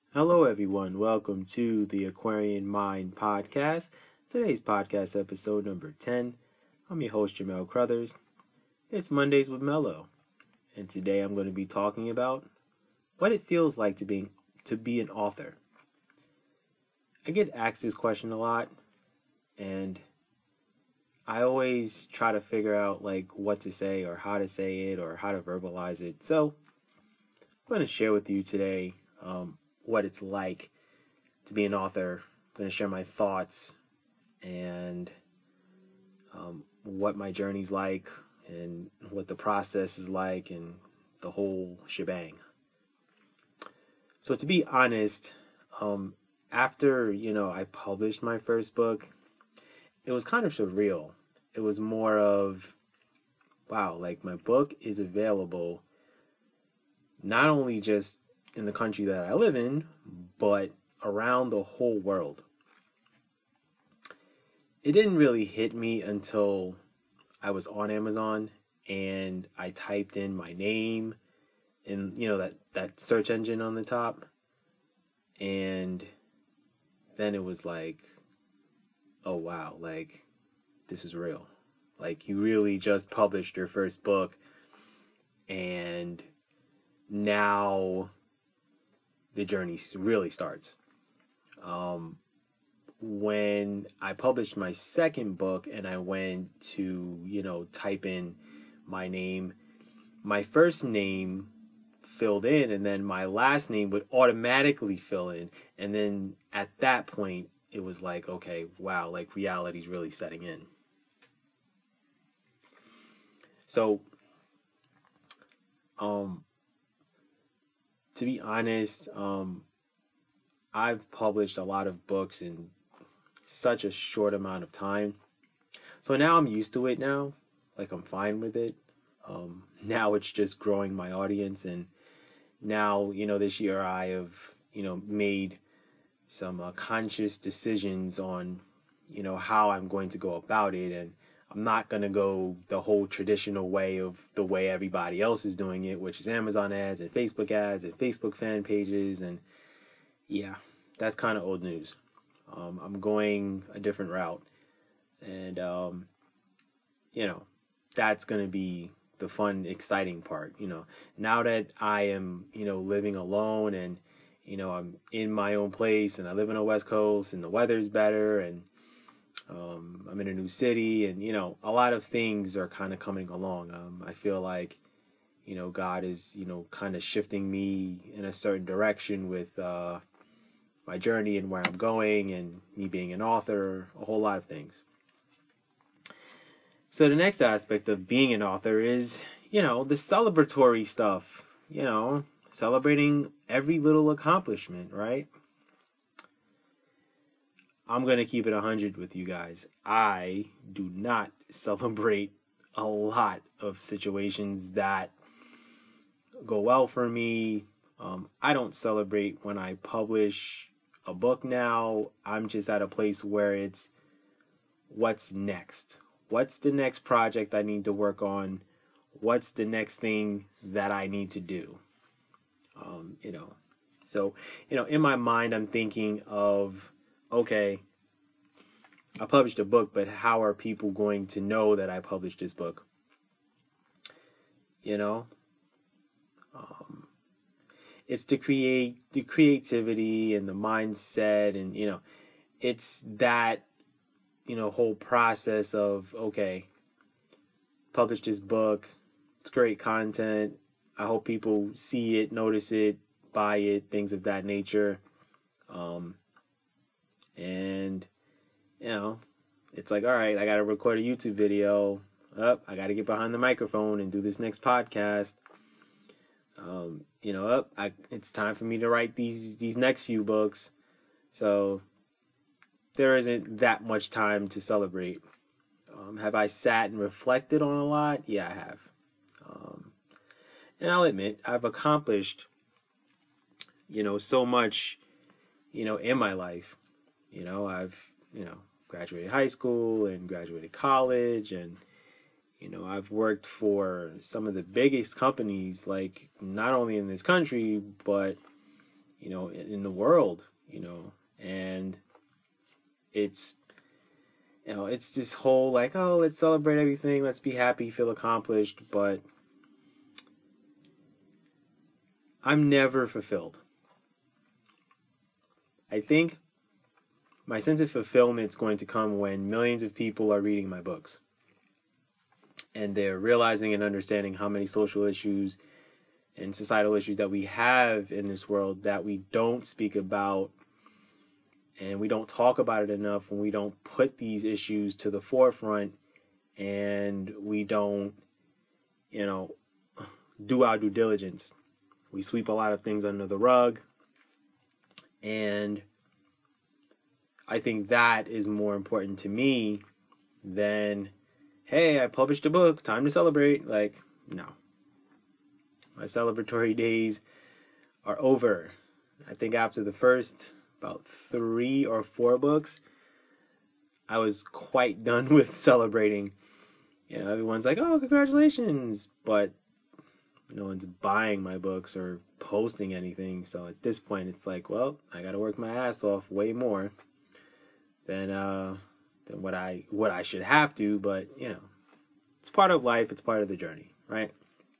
Hello, everyone. Welcome to the Aquarian Mind Podcast. Today's podcast episode number 10. I'm your host, Jamel Crothers. It's Mondays with Mello, and today I'm going to be talking about what it feels like to be an author. I get asked this question a lot, and I always try to figure out what to say or how to say it or how to verbalize it. So I'm going to share with you today what it's like to be an author. I'm going to share my thoughts and what my journey's like and what the process is like and the whole shebang. So to be honest, after, I published my first book, it was kind of surreal. It was more of, wow, my book is available not only just in the country that I live in, but around the whole world. It didn't really hit me until I was on Amazon and I typed in my name in, that search engine on the top. And then it was like, oh wow, this is real. You really just published your first book, and now the journey really starts. When I published my second book and I went to, type in my name, my first name filled in and then my last name would automatically fill in. And then at that point, it was like, okay, wow, reality's really setting in. So, to be honest, I've published a lot of books in such a short amount of time. So now I'm used to it now. I'm fine with it. Now it's just growing my audience. And now, this year I have, made some conscious decisions on, how I'm going to go about it. And I'm not going to go the whole traditional way of the way everybody else is doing it, which is Amazon ads and Facebook fan pages. And yeah, that's kind of old news. I'm going a different route. And, that's going to be the fun, exciting part. Now that I am, living alone and, I'm in my own place and I live on the West Coast and the weather's better and I'm in a new city and, a lot of things are kind of coming along. I feel like, God is, kind of shifting me in a certain direction with my journey and where I'm going and me being an author, a whole lot of things. So the next aspect of being an author is, the celebratory stuff, celebrating every little accomplishment, right? I'm going to keep it 100 with you guys. I do not celebrate a lot of situations that go well for me. I don't celebrate when I publish a book now. I'm just at a place where it's what's next? What's the next project I need to work on? What's the next thing that I need to do? So, in my mind, I'm thinking of, okay, I published a book, but how are people going to know that I published this book? It's to create the creativity and the mindset and, it's that, whole process of, okay, publish this book. It's great content. I hope people see it, notice it, buy it, things of that nature. And, it's like, all right, I got to record a YouTube video. I got to get behind the microphone and do this next podcast. It's time for me to write these next few books. So there isn't that much time to celebrate. Have I sat and reflected on a lot? Yeah, I have. And I'll admit, I've accomplished, so much, in my life. I've, graduated high school and graduated college and, I've worked for some of the biggest companies, not only in this country, but, in the world, and it's, it's this whole like, oh, let's celebrate everything, let's be happy, feel accomplished, but I'm never fulfilled. I think my sense of fulfillment is going to come when millions of people are reading my books and they're realizing and understanding how many social issues and societal issues that we have in this world that we don't speak about, and we don't talk about it enough, and we don't put these issues to the forefront, and we don't, do our due diligence. We sweep a lot of things under the rug, and I think that is more important to me than, hey, I published a book, time to celebrate. Like, no. My celebratory days are over. I think after the first about 3 or 4 books, I was quite done with celebrating. Everyone's like, oh, congratulations, but no one's buying my books or posting anything. So at this point, it's like, well, I got to work my ass off way more than what I should have to. But it's part of life. It's part of the journey, right?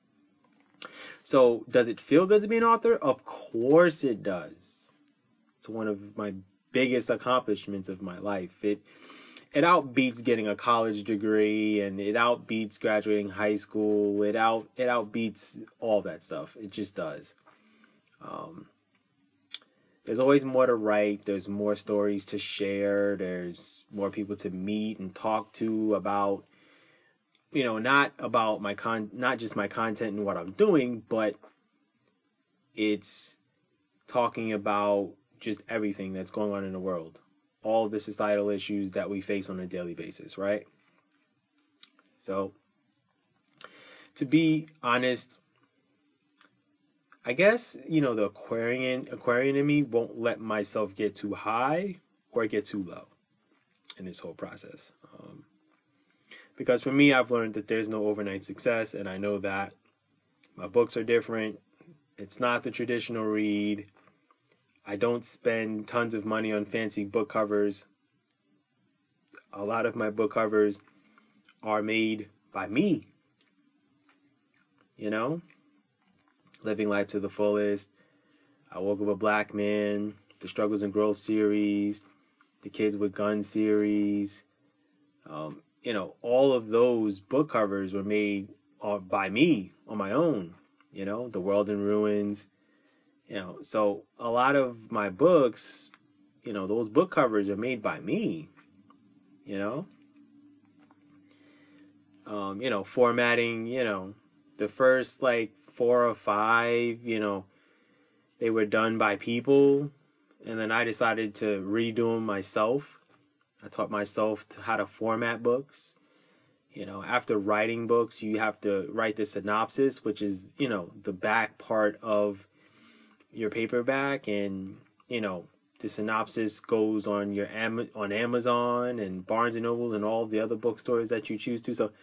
So does it feel good to be an author? Of course it does. It's one of my biggest accomplishments of my life. It outbeats getting a college degree, and it outbeats graduating high school. It outbeats all that stuff. It just does. There's always more to write. There's more stories to share. There's more people to meet and talk to about, not about not just my content and what I'm doing, but it's talking about just everything that's going on in the world. All the societal issues that we face on a daily basis, right? So, to be honest, I guess, the Aquarian in me won't let myself get too high or get too low in this whole process. Because for me, I've learned that there's no overnight success, and I know that my books are different. It's not the traditional read. I don't spend tons of money on fancy book covers. A lot of my book covers are made by me. Living Life to the Fullest, I Woke Up a Black Man, the Struggles and Growth series, the Kids with Guns series. All of those book covers were made by me on my own. The World in Ruins. So a lot of my books, those book covers are made by me. Formatting, the first like 4 or 5, they were done by people, and then I decided to redo them myself. I taught myself how to format books. After writing books, you have to write the synopsis, which is, the back part of your paperback, and, the synopsis goes on on Amazon and Barnes and Noble and all the other bookstores that you choose to. So,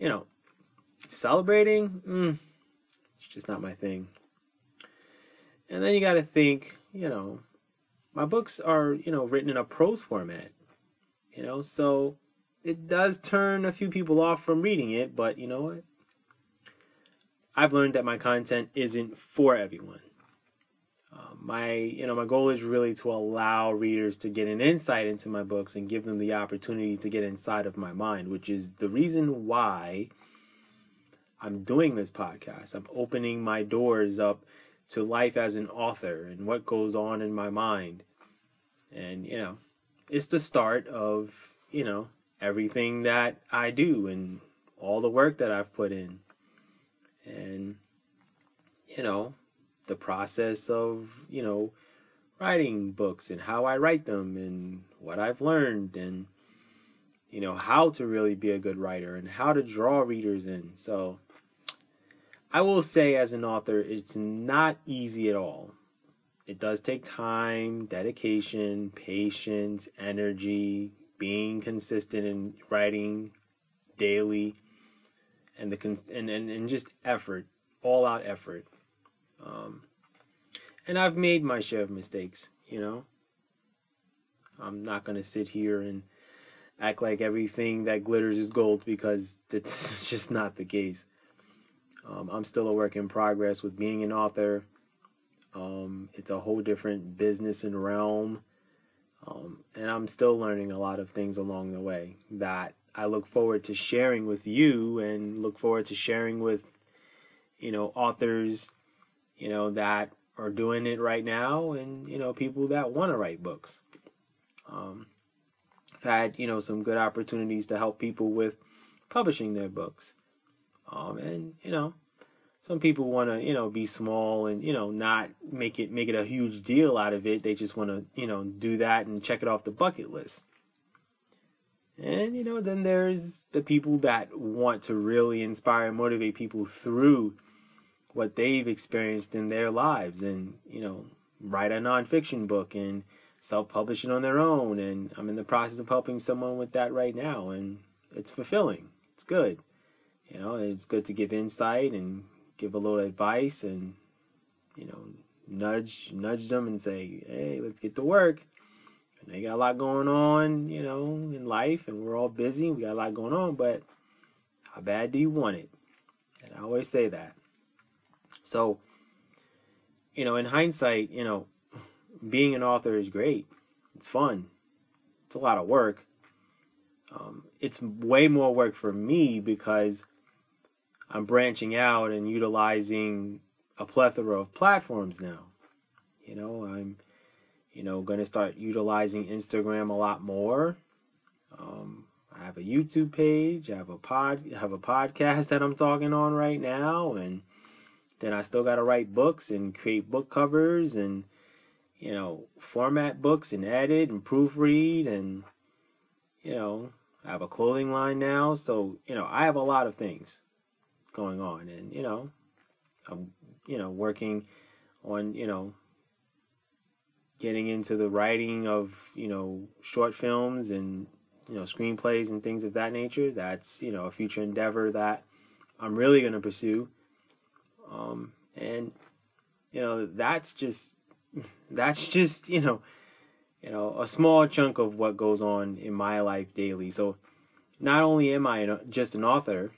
celebrating, it's just not my thing. And then you got to think, my books are, written in a prose format. So it does turn a few people off from reading it, but you know what? I've learned that my content isn't for everyone. My goal is really to allow readers to get an insight into my books and give them the opportunity to get inside of my mind, which is the reason why I'm doing this podcast. I'm opening my doors up to life as an author and what goes on in my mind. And, it's the start of, everything that I do and all the work that I've put in. And, the process of, writing books and how I write them and what I've learned and, how to really be a good writer and how to draw readers in. So I will say, as an author, it's not easy at all. It does take time, dedication, patience, energy, being consistent in writing daily, and and just effort, all out effort. And I've made my share of mistakes, you know. I'm not going to sit here and act like everything that glitters is gold, because it's just not the case. I'm still a work in progress with being an author. It's a whole different business and realm. And I'm still learning a lot of things along the way that I look forward to sharing with you, and look forward to sharing with, authors, that are doing it right now, and, people that want to write books. I've had, some good opportunities to help people with publishing their books. And, some people want to, be small and, not make it a huge deal out of it. They just want to, do that and check it off the bucket list. And, then there's the people that want to really inspire and motivate people through what they've experienced in their lives, and, write a nonfiction book and self-publish it on their own. And I'm in the process of helping someone with that right now, and it's fulfilling. It's good. It's good to give insight and give a little advice, and, nudge them and say, hey, let's get to work. And they got a lot going on, in life, and we're all busy. We got a lot going on, but how bad do you want it? And I always say that. So, in hindsight, being an author is great. It's fun. It's a lot of work. It's way more work for me because I'm branching out and utilizing a plethora of platforms now. I'm, going to start utilizing Instagram a lot more. I have a YouTube page. I have a podcast that I'm talking on right now, and then I still got to write books and create book covers and, format books and edit and proofread, and, I have a clothing line now. So, I have a lot of things going on, and, I'm, working on, getting into the writing of, short films and, screenplays and things of that nature. That's, a future endeavor that I'm really going to pursue. And, that's just, a small chunk of what goes on in my life daily. So not only am I just an author,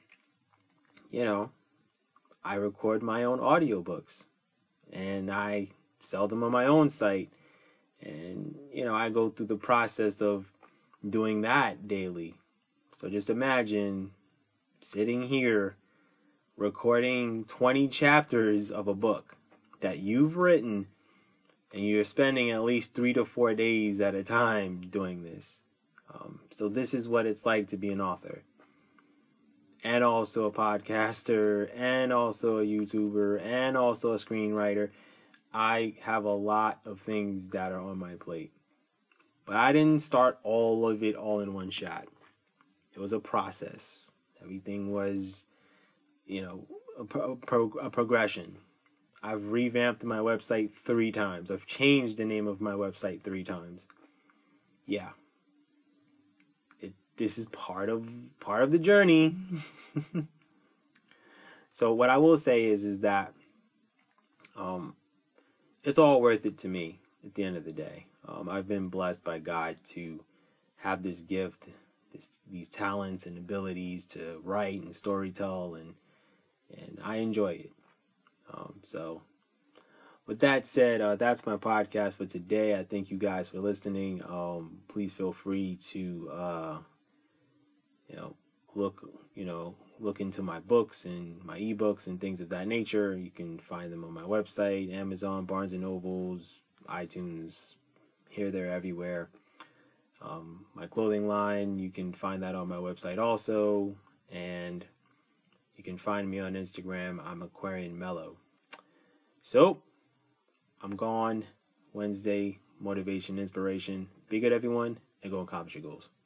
I record my own audiobooks and I sell them on my own site. And, I go through the process of doing that daily. So just imagine sitting here recording 20 chapters of a book that you've written, and you're spending at least 3 to 4 days at a time doing this. So this is what it's like to be an author, and also a podcaster, and also a YouTuber, and also a screenwriter. I have a lot of things that are on my plate. But I didn't start all of it all in one shot. It was a process. Everything was, a progression. I've revamped my website 3 times. I've changed the name of my website 3 times. Yeah. This is part of the journey. So what I will say is that it's all worth it to me at the end of the day. I've been blessed by God to have this gift, these talents and abilities to write and storytell, and I enjoy it. So with that said, that's my podcast for today. I thank you guys for listening. Please feel free to look into my books and my ebooks and things of that nature. You can find them on my website, Amazon, Barnes & Nobles, iTunes, here, there, everywhere. My clothing line, you can find that on my website also. And you can find me on Instagram. I'm Aquarian Mellow. So, I'm gone. Wednesday, motivation, inspiration. Be good, everyone, and go accomplish your goals.